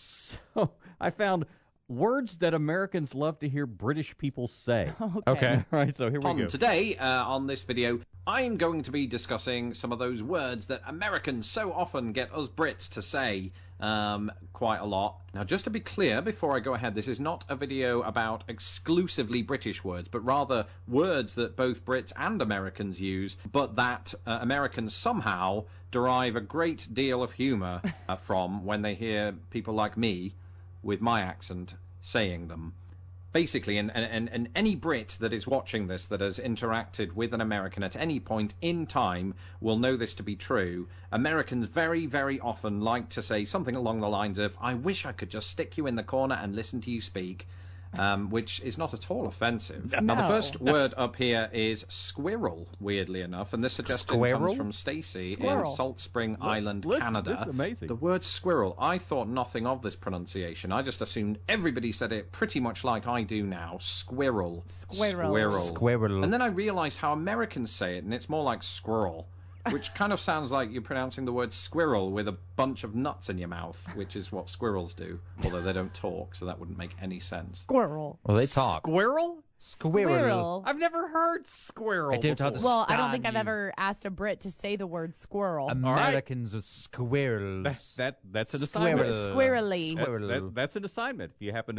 So I found words that Americans love to hear British people say. Okay. All right, so here we go. Today, on this video, I'm going to be discussing some of those words that Americans so often get us Brits to say quite a lot. Now, just to be clear, before I go ahead, this is not a video about exclusively British words, but rather words that both Brits and Americans use, but that Americans somehow derive a great deal of humour from when they hear people like me, with my accent, saying them. Basically, and any Brit that is watching this that has interacted with an American at any point in time will know this to be true. Americans very, very often like to say something along the lines of, I wish I could just stick you in the corner and listen to you speak. Which is not at all offensive. No. Now, the first word up here is squirrel, weirdly enough, and this suggestion comes from Stacey in Salt Spring Island, Canada. This is amazing. The word squirrel, I thought nothing of this pronunciation. I just assumed everybody said it pretty much like I do now. Squirrel. Squirrel. And then I realised how Americans say it, and it's more like squirrel. Which kind of sounds like you're pronouncing the word squirrel with a bunch of nuts in your mouth, which is what squirrels do, although they don't talk, so that wouldn't make any sense. Squirrel. Well, they talk. Squirrel? Squirrel. I've never heard squirrel before. Well, I don't think I've ever asked a Brit to say the word squirrel. Americans are squirrels. That's an assignment. Squirrely. That's an assignment. If you happen to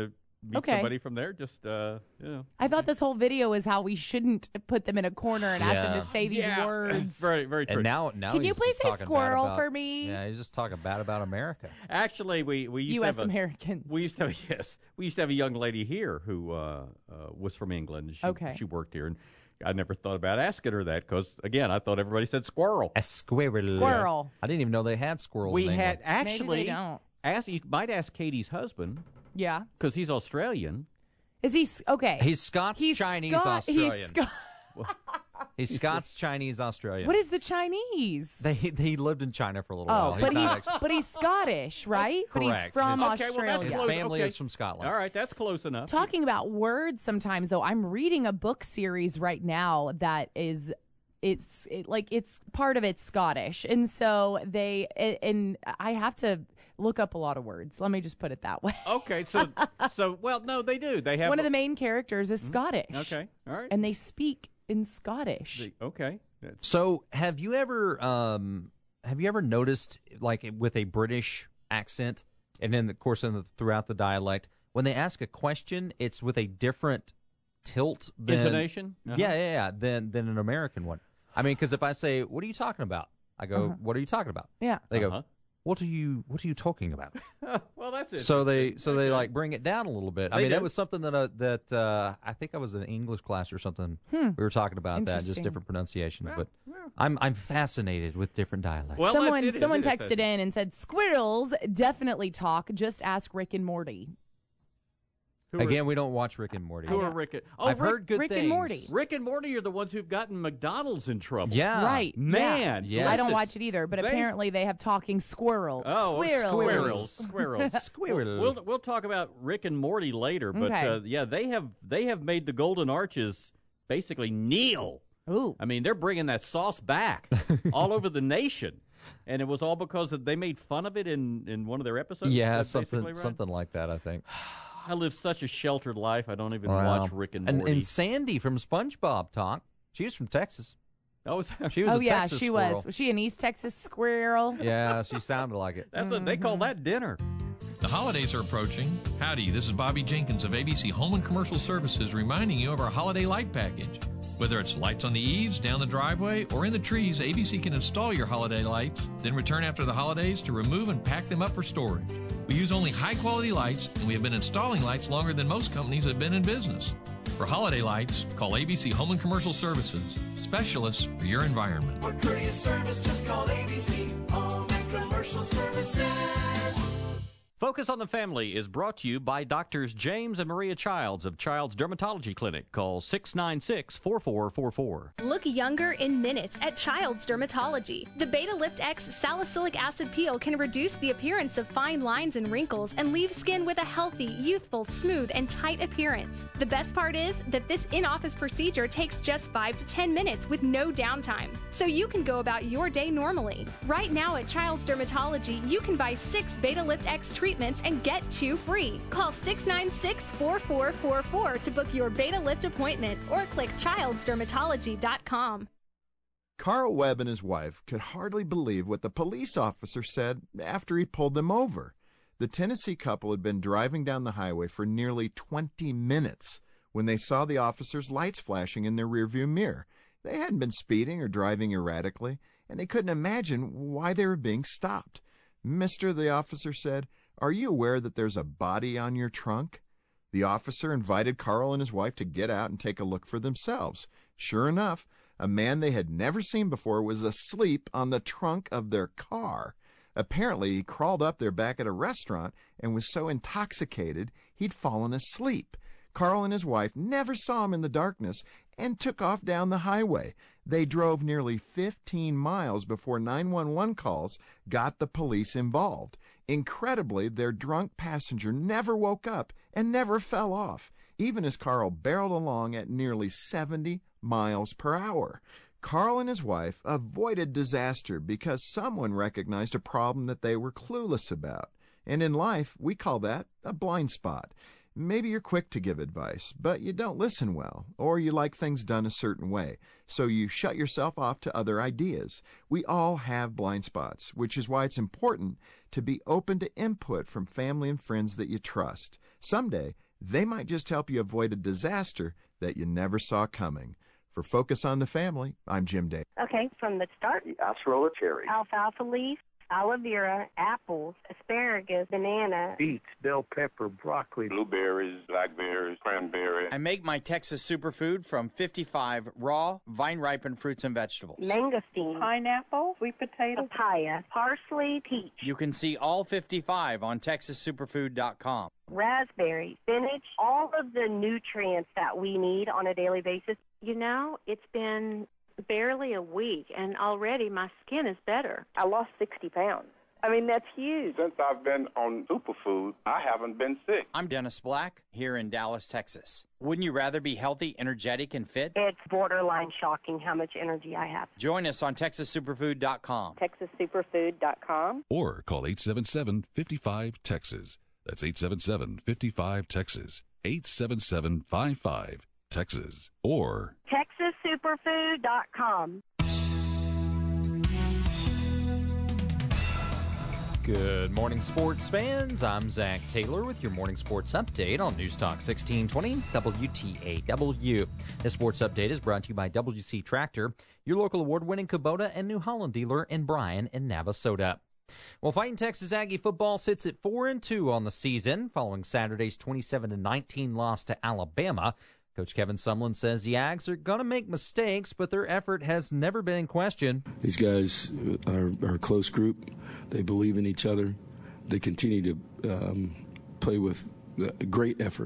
meet somebody from there. Just I thought this whole video was how we shouldn't put them in a corner and ask them to say these words. Very, very true. And now Can you please say squirrel for me? Yeah, he's just talking bad about America. Actually, we used U.S. to have Americans. We used to have a young lady here who was from England. She worked here, and I never thought about asking her that because, again, I thought everybody said squirrel. A squirrel. Squirrel. I didn't even know they had squirrels. We in had England. Maybe they don't. You might ask Katie's husband. Yeah. Because he's Australian. Is he okay? He's Scots, Chinese, Australian. He's Scots, Chinese, Australian. What is the Chinese? He lived in China for a little while. But he's Scottish, right? Correct. But he's from Australia. His family is from Scotland. All right, that's close enough. Talking about words sometimes, though, I'm reading a book series right now that is it's part of it's Scottish, and so and I have to look up a lot of words. Let me just put it that way. Okay, so well, no, they do. They have one of the main characters is Scottish. Okay, all right, and they speak in Scottish. Okay. So have you ever noticed, like, with a British accent, and then of course throughout the dialect, when they ask a question, it's with a different tilt than intonation? Yeah, than an American one. I mean, because if I say, "What are you talking about?" I go, "What are you talking about?" Yeah. They go, "What are you talking about?" Well, that's it. So they like bring it down a little bit. I mean, do. that was something that I think I was in English class or something. We were talking about that, just different pronunciations. But I'm fascinated with different dialects. Well, someone texted in and said, "Squirrels definitely talk. Just ask Rick and Morty." Again, we don't watch Rick and Morty. Who are Rick? I've heard good Rick things. and Morty. Rick and Morty are the ones who've gotten McDonald's in trouble. Yeah. Right. Man. Yes. I don't watch it either, but apparently they have talking squirrels. Oh, squirrels. Squirrels. We'll talk about Rick and Morty later, but okay. they have made the Golden Arches basically kneel. Ooh. I mean, they're bringing that sauce back all over the nation. And it was all because they made fun of it in one of their episodes? Yeah, something like that, I think. I live such a sheltered life, I don't even watch Rick and Morty. And Sandy from SpongeBob talk. She was from Texas. Oh, she was a Texas she squirrel. was. Was she an East Texas squirrel? Yeah, she sounded like it. That's what they call that dinner. The holidays are approaching. Howdy, this is Bobby Jenkins of ABC Home and Commercial Services reminding you of our holiday light package. Whether it's lights on the eaves, down the driveway, or in the trees, ABC can install your holiday lights, then return after the holidays to remove and pack them up for storage. We use only high-quality lights, and we have been installing lights longer than most companies have been in business. For holiday lights, call ABC Home and Commercial Services, specialists for your environment. For courteous service, just call ABC Home and Commercial Services. Focus on the Family is brought to you by Doctors James and Maria Childs of Child's Dermatology Clinic. Call 696-4444. Look younger in minutes at Child's Dermatology. The Beta Lift X salicylic acid peel can reduce the appearance of fine lines and wrinkles and leave skin with a healthy, youthful, smooth, and tight appearance. The best part is that this in-office procedure takes just 5 to 10 minutes with no downtime, so you can go about your day normally. Right now at Child's Dermatology, you can buy 6 Beta Lift X treatments and get 2 free. Call 696-4444 to book your Beta Lift appointment or click childsdermatology.com. Carl Webb and his wife could hardly believe what the police officer said after he pulled them over. The Tennessee couple had been driving down the highway for nearly 20 minutes when they saw the officer's lights flashing in their rearview mirror. They hadn't been speeding or driving erratically, and they couldn't imagine why they were being stopped. "Mister," the officer said, "are you aware that there's a body on your trunk?" The officer invited Carl and his wife to get out and take a look for themselves. Sure enough, a man they had never seen before was asleep on the trunk of their car. Apparently, he crawled up there back at a restaurant and was so intoxicated he'd fallen asleep. Carl and his wife never saw him in the darkness and took off down the highway. They drove nearly 15 miles before 911 calls got the police involved. Incredibly, their drunk passenger never woke up and never fell off, even as Carl barreled along at nearly 70 miles per hour. Carl and his wife avoided disaster because someone recognized a problem that they were clueless about. And in life, we call that a blind spot. Maybe you're quick to give advice, but you don't listen well, or you like things done a certain way, so you shut yourself off to other ideas. We all have blind spots, which is why it's important to be open to input from family and friends that you trust. Someday, they might just help you avoid a disaster that you never saw coming. For Focus on the Family, I'm Jim Day. Okay, from the start. Acerola cherry. Alfalfa leaf, aloe vera, apples, asparagus, banana. Beets, bell pepper, broccoli. Blueberries, blackberries, cranberry. I make my Texas superfood from 55 raw, vine-ripened fruits and vegetables. Mangosteen. Pineapple, sweet potato. Papaya, parsley, peach. You can see all 55 on TexasSuperfood.com. Raspberry, spinach, all of the nutrients that we need on a daily basis. You know, it's been barely a week, and already my skin is better. I lost 60 pounds. I mean, that's huge. Since I've been on Superfood, I haven't been sick. I'm Dennis Black, here in Dallas, Texas. Wouldn't you rather be healthy, energetic, and fit? It's borderline shocking how much energy I have. Join us on TexasSuperfood.com. TexasSuperfood.com. Or call 877-55-TEXAS. That's 877-55-TEXAS. 877-55-TEXAS. Or TexasSuperfood.com. Good morning, sports fans. I'm Zach Taylor with your morning sports update on News Talk 1620 WTAW. This sports update is brought to you by WC Tractor, your local award-winning Kubota and New Holland dealer in Bryan and Navasota. Well, Fighting Texas Aggie football sits at 4-2 on the season, following Saturday's 27-19 loss to Alabama. Coach Kevin Sumlin says the Ags are going to make mistakes, but their effort has never been in question. These guys are a close group. They believe in each other. They continue to play with great effort.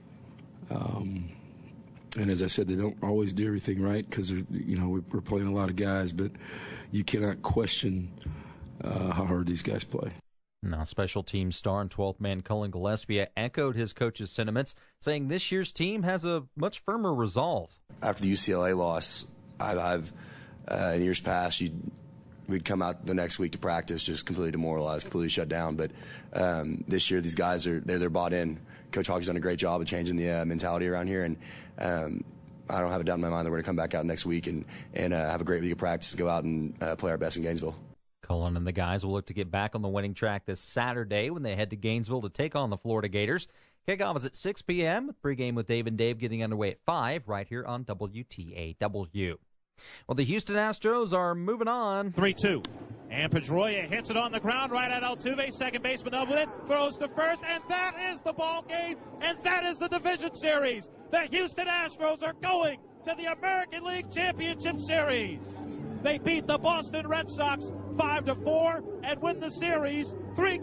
And as I said, they don't always do everything right because we're playing a lot of guys, but you cannot question how hard these guys play. Now, special team star and 12th man Cullen Gillespie echoed his coach's sentiments, saying this year's team has a much firmer resolve. After the UCLA loss, I've in years past, we'd come out the next week to practice just completely demoralized, completely shut down. But this year, these guys they're bought in. Coach Hawk's done a great job of changing the mentality around here, and I don't have a doubt in my mind that we're going to come back out next week and have a great week of practice and go out and play our best in Gainesville. Cullen and the guys will look to get back on the winning track this Saturday when they head to Gainesville to take on the Florida Gators. Kickoff is at 6 p.m. with pregame with Dave and Dave getting underway at 5 right here on WTAW. Well, the Houston Astros are moving on. 3-2. And Pedroia hits it on the ground right at Altuve. Second baseman up with it. Throws to first. And that is the ball game. And that is the division series. The Houston Astros are going to the American League Championship Series. They beat the Boston Red Sox 5-4 and win the series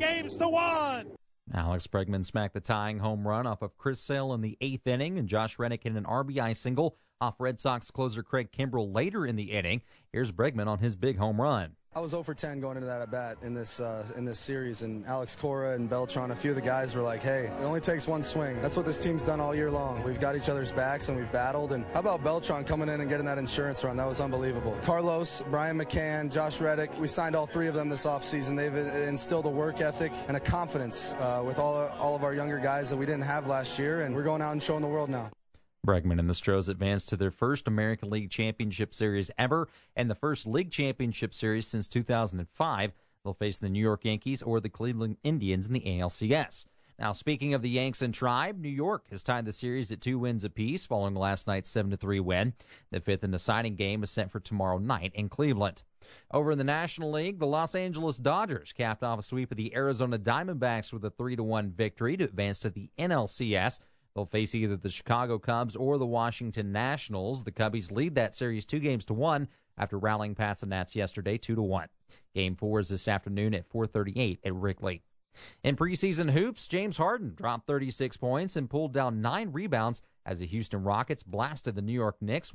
3-1. Alex Bregman smacked the tying home run off of Chris Sale in the 8th inning, and Josh Reddick hit an RBI single off Red Sox closer Craig Kimbrell later in the inning. Here's Bregman on his big home run. I was 0 for 10 going into that at bat in this series, and Alex Cora and Beltran, a few of the guys were like, hey, it only takes one swing. That's what this team's done all year long. We've got each other's backs and we've battled. And how about Beltran coming in and getting that insurance run? That was unbelievable. Carlos, Brian McCann, Josh Reddick, we signed all three of them this offseason. They've instilled a work ethic and a confidence with all of our younger guys that we didn't have last year, and we're going out and showing the world now. Bregman and the Stros advanced to their first American League Championship Series ever and the first League Championship Series since 2005. They'll face the New York Yankees or the Cleveland Indians in the ALCS. Now, speaking of the Yanks and Tribe, New York has tied the series at 2 wins apiece following last night's 7-3 win. The fifth and deciding game is set for tomorrow night in Cleveland. Over in the National League, the Los Angeles Dodgers capped off a sweep of the Arizona Diamondbacks with a 3-1 victory to advance to the NLCS. They'll face either the Chicago Cubs or the Washington Nationals. The Cubbies lead that series 2-1 after rallying past the Nats yesterday 2-1. Game 4 is this afternoon at 4:38 at Wrigley. In preseason hoops, James Harden dropped 36 points and pulled down 9 rebounds as the Houston Rockets blasted the New York Knicks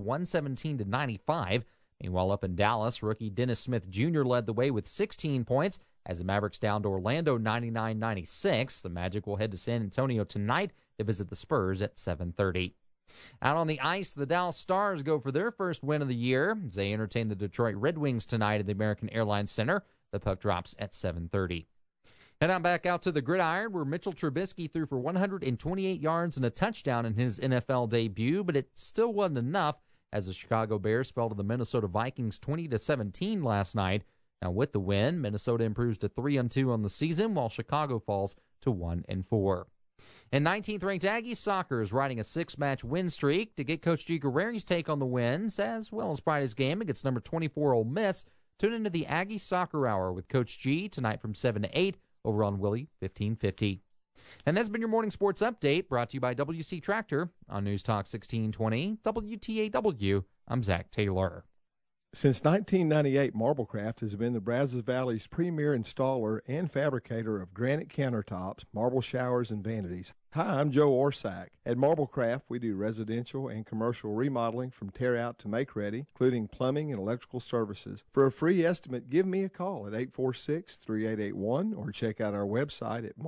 117-95. Meanwhile, up in Dallas, rookie Dennis Smith Jr. led the way with 16 points as the Mavericks downed Orlando 99-96. The Magic will head to San Antonio tonight to visit the Spurs at 7:30. Out on the ice, the Dallas Stars go for their first win of the year as they entertain the Detroit Red Wings tonight at the American Airlines Center. The puck drops at 7:30. Head on back out to the gridiron where Mitchell Trubisky threw for 128 yards and a touchdown in his NFL debut, but it still wasn't enough as the Chicago Bears fell to the Minnesota Vikings 20-17 last night. Now with the win, Minnesota improves to 3-2 on the season while Chicago falls to 1-4. And 19th-ranked Aggie soccer is riding a 6-match win streak. To get Coach G. Guerreri's take on the wins, as well as Friday's game against number 24 Ole Miss, tune into the Aggie Soccer Hour with Coach G tonight from 7 to 8 over on Willie 1550. And that's been your morning sports update, brought to you by WC Tractor on News Talk 1620 WTAW. I'm Zach Taylor. Since 1998, Marblecraft has been the Brazos Valley's premier installer and fabricator of granite countertops, marble showers, and vanities. Hi, I'm Joe Orsack. At Marblecraft, we do residential and commercial remodeling from tear out to make ready, including plumbing and electrical services. For a free estimate, give me a call at 846-3881 or check out our website at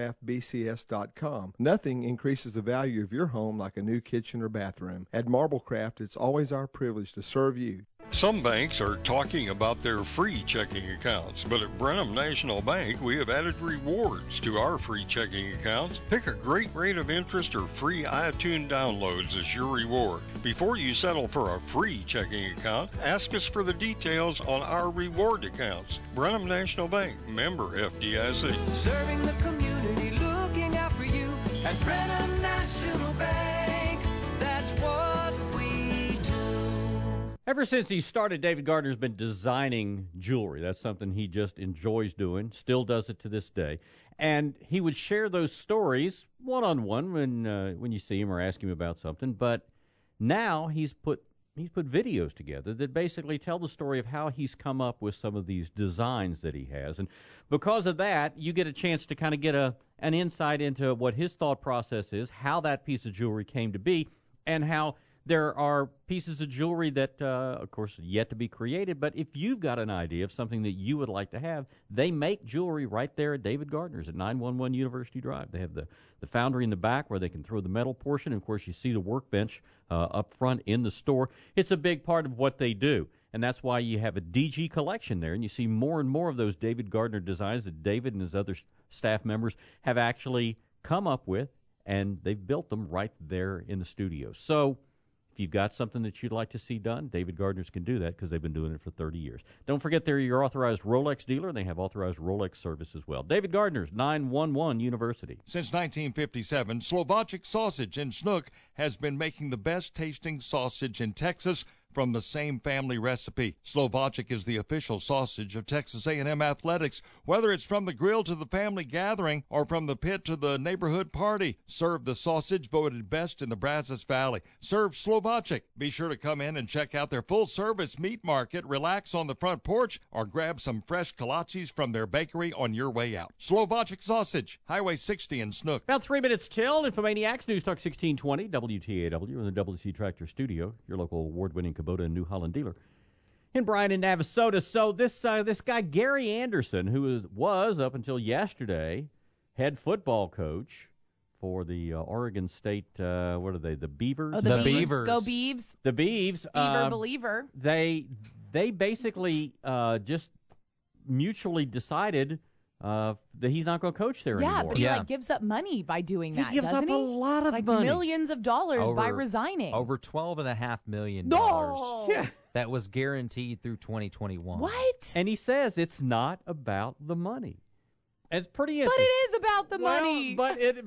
marblecraftbcs.com. Nothing increases the value of your home like a new kitchen or bathroom. At Marblecraft, it's always our privilege to serve you. Some banks are talking about their free checking accounts, but at Brenham National Bank, we have added rewards to our free checking accounts. Pick a great rate of interest or free iTunes downloads as your reward. Before you settle for a free checking account, ask us for the details on our reward accounts. Brenham National Bank, member FDIC. Serving the community, looking out for you at Brenham National Bank. That's what we do. Ever since he started, David Gardner's been designing jewelry. That's something he just enjoys doing, still does it to this day. And he would share those stories one-on-one when you see him or ask him about something. But now he's put videos together that basically tell the story of how he's come up with some of these designs that he has. And because of that, you get a chance to kind of get an insight into what his thought process is, how that piece of jewelry came to be, and how there are pieces of jewelry that, of course, yet to be created. But if you've got an idea of something that you would like to have, they make jewelry right there at David Gardner's at 911 University Drive. They have the foundry in the back where they can throw the metal portion. And, of course, you see the workbench up front in the store. It's a big part of what they do. And that's why you have a DG collection there. And you see more and more of those David Gardner designs that David and his other staff members have actually come up with. And they've built them right there in the studio. So if you've got something that you'd like to see done, David Gardner's can do that because they've been doing it for 30 years. Don't forget they're your authorized Rolex dealer, and they have authorized Rolex service as well. David Gardner's, 911 University. Since 1957, Slovačić Sausage in Snook has been making the best-tasting sausage in Texas from the same family recipe. Slovačić is the official sausage of Texas A&M Athletics. Whether it's from the grill to the family gathering or from the pit to the neighborhood party, serve the sausage voted best in the Brazos Valley. Serve Slovačić. Be sure to come in and check out their full-service meat market, relax on the front porch, or grab some fresh kolaches from their bakery on your way out. Slovačić Sausage, Highway 60 in Snook. About 3 minutes till Infomaniacs, News Talk 1620, WTAW in the WC Tractor Studio, your local award-winning Kubota and New Holland dealer in Bryan and Navasota. So this guy Gary Anderson, who was up until yesterday head football coach for the Oregon State, what are they? The Beavers. Oh, the Beavers. Go Beavs. The Beavs. Beaver believer. They basically just mutually decided that he's not going to coach there anymore. But he gives up money by doing that. He gives up a lot of money. Millions of dollars by resigning. Over $12.5 million. No! Yeah. That was guaranteed through 2021. What? And he says it's not about the money. It's pretty interesting. But it is about the money.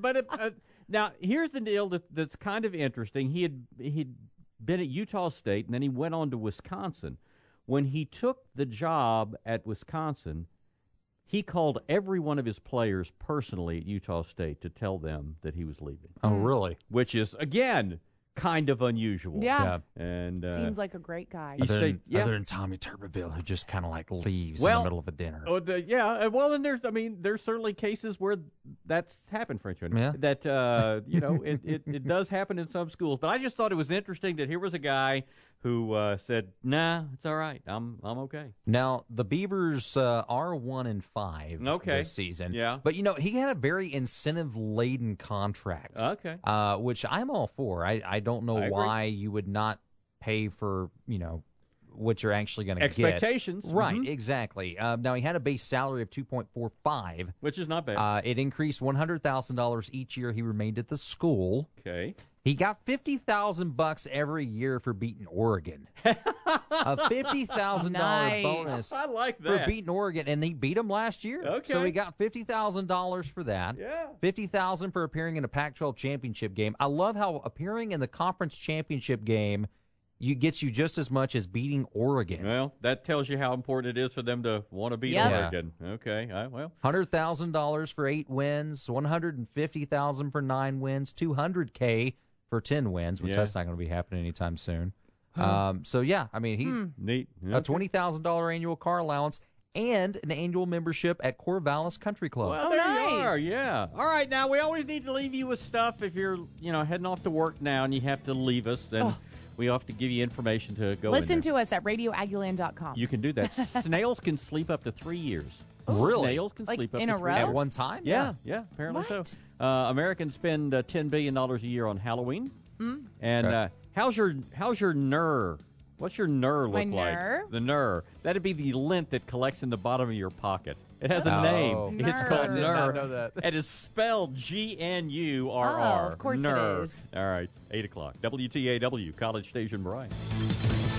Now, here's the deal that's kind of interesting. He'd been at Utah State, and then he went on to Wisconsin. When he took the job at Wisconsin, he called every one of his players personally at Utah State to tell them that he was leaving. Oh, really? Which is, again, kind of unusual. Yeah. And seems like a great guy. Other than Tommy Tuberville, who just kind of like leaves in the middle of a dinner. And there's certainly cases where that's happened, French. Yeah. That it does happen in some schools. But I just thought it was interesting that here was a guy who said, "Nah, it's all right. I'm okay." Now the Beavers are 1-5 this season. Yeah, but he had a very incentive-laden contract. Okay, which I'm all for. I don't know why you would not pay for what you're actually going to get. Expectations, right? Exactly. Now he had a base salary of $2.45, which is not bad. It increased $100,000 each year he remained at the school. Okay. He got $50,000 every year for beating Oregon. A $50,000 Nice. bonus I like for that. beating Oregon, and they beat them last year. Okay. So he got $50,000 for that. Yeah. $50,000 for appearing in a Pac-12 championship game. I love how appearing in the conference championship game gets you just as much as beating Oregon. Well, that tells you how important it is for them to want to beat Yep. Oregon. Okay. Well, $100,000 for 8 wins, $150,000 for 9 wins, $200K for 10 wins, which Yeah. that's not going to be happening anytime soon. So yeah, I mean, he neat. a $20,000 annual car allowance and an annual membership at Corvallis Country Club. Well, there you are. Yeah. All right. Now we always need to leave you with stuff. If you're, heading off to work now and you have to leave us, then we have to give you information to go. Listen to us at radioaguiland.com. You can do that. Snails can sleep up to 3 years. Really? Snails can Like sleep up in to a 3 row? years. At one time? Yeah. Apparently so. Americans spend $10 billion a year on Halloween. And how's your NER? What's your NER look My like? NER? The NER. That'd be the lint that collects in the bottom of your pocket. It has a Oh. name. It's NER. called I did NER. not know that. It is spelled GNURR. Oh, of course it NER. is. All right, 8 o'clock. WTAW, College Station, Bryan.